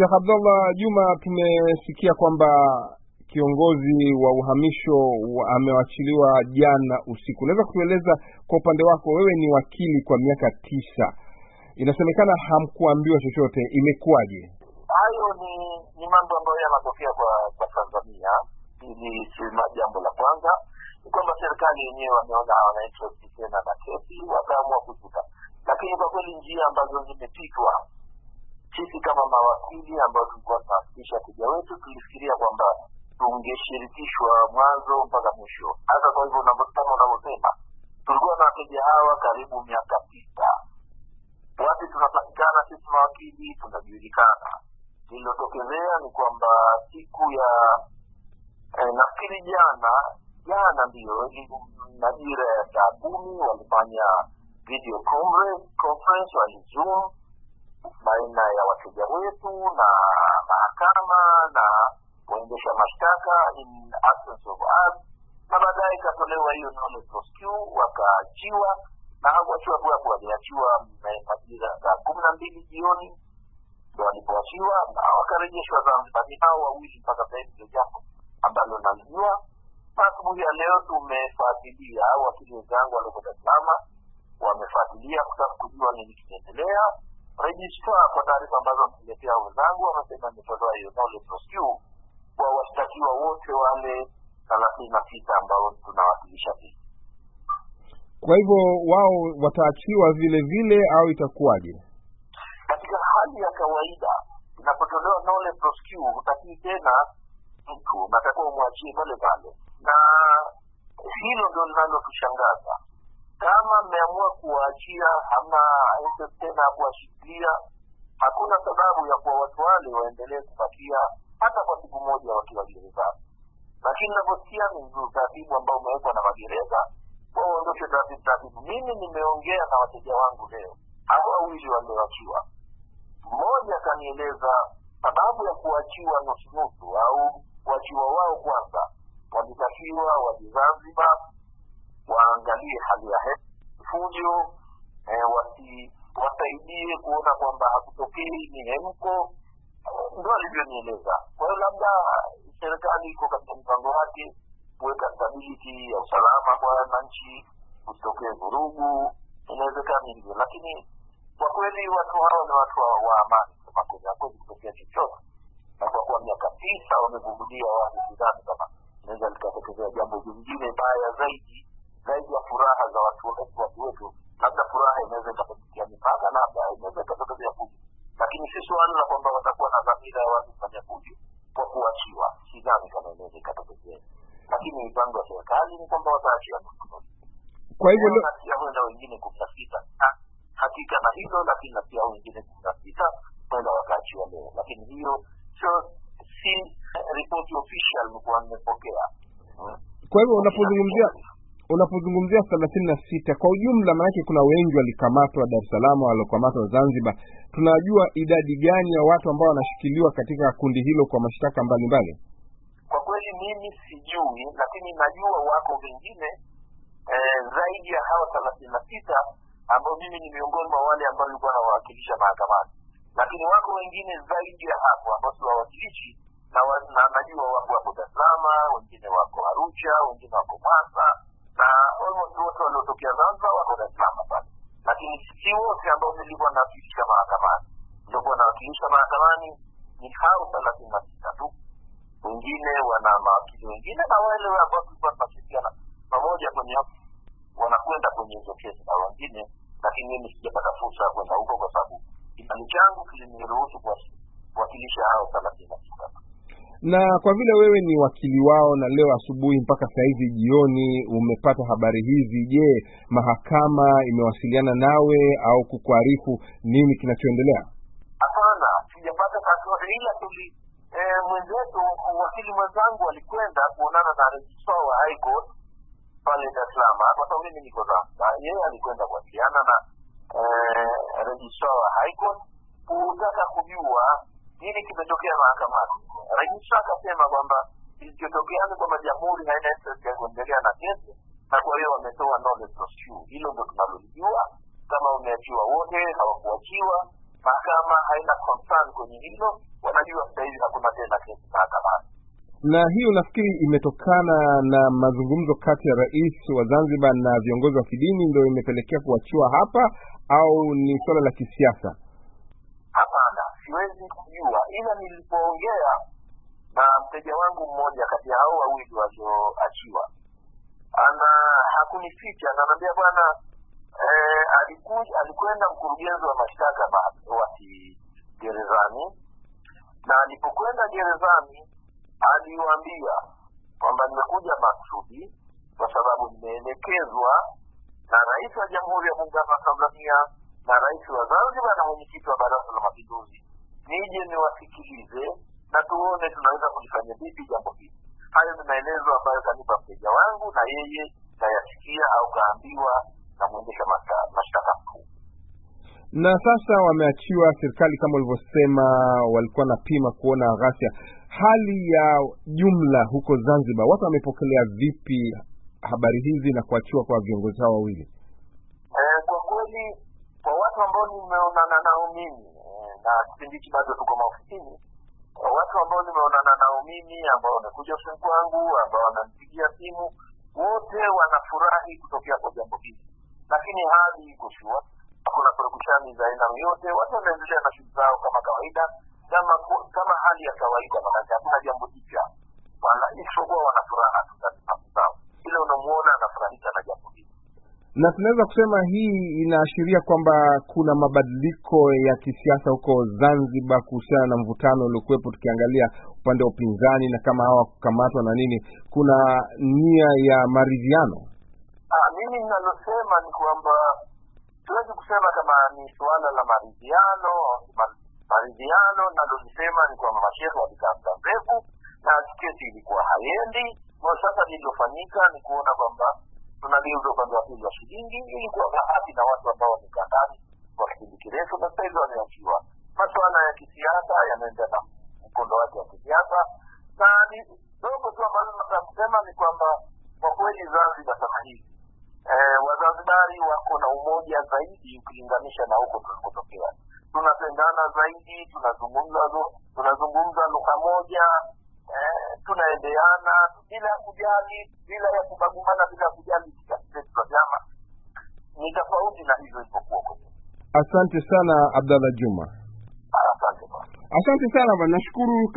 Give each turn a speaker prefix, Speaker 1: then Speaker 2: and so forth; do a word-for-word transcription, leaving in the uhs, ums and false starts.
Speaker 1: Sheikh Abdullah Juma, tumesikia kwamba kiongozi wa uhamisho amewachiliwa jana usiku. Unaweza kutueleza kwa upande wako, wewe ni wakili kwa miaka tisa. Inasemekana hamkuambiwa chochote, imekuwaje?
Speaker 2: Hayo ni ni mambo ambayo yanatokea kwa kwa Tanzania. Hili si jambo la kwanza. Ni kwamba serikali yenyewe wameona hawana interest tena na kesi, wakaamua kufuta. Lakini kwa kweli njia ambazo zimepitwa, sisi kama mawakili ambao tulikuwa tunafikisha tija wetu, tulifikiria kwamba tungeshirikishwa mwanzo mpaka mwisho. Hata kwa hivyo unavyosema unavyosema, tulikuwa na wateja hawa karibu miaka tisa. Wapi tunapatikana sisi mawakili tunajulikana. Lililotokezea ni kwamba siku ya eh, nafikiri jana jana ndio majira ya saa kumi walifanya video conference, conference wali Zoom baina ya wateja wetu na mahakama na waendesha mashtaka in absence of us, na baadaye katolewa hiyo knowledge rescue, wakaachiwa na hawakuachiwa kwa kwa waliachiwa majira saa kumi na mbili jioni ndio walipoachiwa, na wakarejeshwa Zanzibar. Hao wawili mpaka sasa hivi jambo ambalo nalijua. Asubuhi ya leo tumefuatilia, wakili wenzangu walikuwa Dar es Salaam wamefuatilia kutaka kujua nini kinaendelea. Registrar kwa taarifa ambazo tumepewa wenzangu wamesema nimetoa hiyo knowledge rescue kwa washtakiwa wote wale thelathini na sita ambao tunawakilisha sisi.
Speaker 1: Kwa hivyo wao wataachiwa vile vile au itakuwaje?
Speaker 2: Katika hali ya kawaida inapotolewa knowledge rescue utakii tena mtu unatakiwa umwachie pale pale, na hilo ndio linalotushangaza. Kama mmeamua kuwaachia, hamna interest tena kuwashikilia, hakuna sababu ya kwa watu wale waendelee kubakia hata kwa siku moja wakiwa gerezani. Lakini ninaposikia ni utaratibu ambao umewekwa na magereza kwa uondoshe taratibu. Mimi nimeongea na wateja wangu leo, hao wawili walioachiwa. Mmoja kanieleza sababu ya kuachiwa nusu nusu au kuachiwa wao kwanza, walitakiwa waje Zanzibar waangalie hali ya hewa, fujo, eh, wasi wasaidie kuona kwamba hakutokei mihemko. Ndio alivyonieleza. Kwa hiyo labda serikali iko katika mpango wake kuweka stability ya usalama kwa wananchi, kusitokee vurugu, inawezekana hivyo. Lakini kwa kweli watu hao ni watu wa amani, kama kuna kweli kutokea chochote. Na kwa kuwa miaka tisa wamevumilia watu, sidhani kama inaweza likatokezea jambo jingine baya zaidi zaidi ya furaha za watu watu wetu. Labda furaha inaweza ikatokezea mipaka, labda inaweza ikatokezea fujo. Lakini si swali la kwamba watakuwa na dhamira ya watu kufanya fujo kwa kuachiwa, sidhani kama inaweza ikatokezea. Lakini mpango wa serikali ni kwamba wataachia mtu.
Speaker 1: Kwa hivyo
Speaker 2: na wenda wengine kumi na sita hakika na hilo, lakini na pia wengine kumi na sita wenda wakaachiwa leo. Lakini hiyo sio si report official mko nimepokea.
Speaker 1: Kwa hivyo unapozungumzia unapozungumzia thelathini na sita kwa ujumla, maana kuna wengi walikamatwa Dar es Salaam, waliokamatwa Zanzibar. Tunajua idadi gani ya watu ambao wanashikiliwa katika kundi hilo kwa mashtaka mbalimbali?
Speaker 2: Kwa kweli mimi sijui, lakini najua wako wengine eh, zaidi ya hao thelathini na sita ambao mimi ni miongoni mwa wale ambao walikuwa wanawakilisha mahakamani. Lakini wako wengine zaidi ya hapo ambao si wawakilishi, na, na najua wako wako Dar es Salaam, wengine wako Arusha, wengine wako Mwanza, na almost wote waliotokea Zanzibar wako Dar es Salaam pale. Lakini si wote ambao nilikuwa nawakilisha mahakamani. Nilikuwa nawakilisha mahakamani ni hao thelathini na sita tu. Wengine wana mawakili wengine na wale ambao tulikuwa tunashirikiana pamoja kwenye wanakwenda kwenye hizo kesi na wengine, lakini mimi sijapata fursa ya kwenda huko kwa sababu kibali changu kiliniruhusu kuwakilisha hao thelathini na sita.
Speaker 1: Na kwa vile wewe ni wakili wao na leo asubuhi mpaka saa hizi jioni umepata habari hizi, je, mahakama imewasiliana nawe au kukuarifu nini kinachoendelea?
Speaker 2: Hapana, sijapata taarifa, ila tuli eh, mwenzetu wakili mwenzangu alikwenda kuonana na registrar wa High Court pale Dar es Salaam, kwa sababu mimi niko Zanzibar. Yeye alikwenda kuwasiliana na eh, registrar wa High Court kutaka kujua nini kimetokea mahakamani. Registrar akasema kwamba kilichotokea ni kwamba jamhuri haina interest ya kuendelea na kesi, na kwa hiyo wametoa knowledge rescue. Hilo ndio tunalojua, kama wameachiwa wote hawakuachiwa, mahakama haina concern kwenye hilo, wanajua sasa hivi hakuna tena kesi mahakamani.
Speaker 1: Na hii unafikiri imetokana na mazungumzo kati ya rais wa Zanzibar na viongozi wa kidini ndio imepelekea kuachiwa hapa, au ni swala la kisiasa?
Speaker 2: Hapana, siwezi kujua, ila nilipoongea na mteja wangu mmoja kati ya hao wawili walioachiwa, ana hakunificha, ananiambia bwana eh alikuja alikwenda mkurugenzi wa mashtaka wa gerezani, na alipokwenda gerezani aliwaambia kwamba nimekuja maksudi kwa sababu nimeelekezwa na rais wa Jamhuri ya Muungano wa Tanzania na rais wa Zanzibar na mwenyekiti wa Baraza la Mapinduzi nije niwasikilize na tuone tunaweza kulifanya vipi jambo hili. Hayo ni maelezo ambayo kanipa mteja wangu, na yeye kayasikia au kaambiwa na mwendesha mashtaka mkuu.
Speaker 1: Na sasa wameachiwa, serikali kama ulivyosema walikuwa napima kuona ghasia. Hali ya jumla huko Zanzibar, watu wamepokelea vipi habari hizi na kuachiwa kwa viongozi hao wawili?
Speaker 2: Eh, kwa kweli kwa watu ambao nimeonana nao mimi, na kipindi hiki bado tuko maofisini, kwa watu ambao nimeonana nao mimi ambao wamekuja ofisini kwangu, ambao wananipigia simu, wote wanafurahi kutokea kwa jambo hili. Lakini hali iko shwari, hakuna purukushani za aina yoyote, watu wanaendelea na shughuli zao kama kawaida, kama kama hali ya kawaida, maana hakuna jambo jipya. Wala isipokuwa wanafuraha tu sawa. Ile unamuona anafurahika na jambo hili.
Speaker 1: Na tunaweza kusema hii inaashiria kwamba kuna mabadiliko ya kisiasa huko Zanzibar kuhusiana na mvutano uliokuwepo, tukiangalia upande wa upinzani na kama hawa kukamatwa na nini, kuna nia ya maridhiano.
Speaker 2: Ah, mimi ninalosema ni kwamba tuwezi kusema kama ni suala la maridhiano. Maridhiano ninalosema ni kwamba mashehe walikaa muda mrefu na kesi ilikuwa haiendi. Kwa sasa lililofanyika ni kuona kwamba tunageuza upande wa pili wa shilingi, ili kuwa bahati na watu ambao wamekaa ndani kwa kipindi kirefu na sasa hivi wameachiwa. Masuala ya kisiasa yanaenda na mkondo wake wa kisiasa, na ni dogo tu ambalo tunasema ni kwamba kwa kweli Zanzibar sasa hivi eh Wazanzibari wako na umoja zaidi ukilinganisha na huko tulikotokea. Tunapendana zaidi, tunazungumza tunazungumza lugha moja, eh tunaendeana bila kujali, bila ya kubaguana, bila kujali kiasi cha vyama. Ni tofauti na hivyo ilipokuwa kwetu.
Speaker 1: Asante sana Abdalla Juma.
Speaker 2: Asante.
Speaker 1: Asante sana bwana, nashukuru.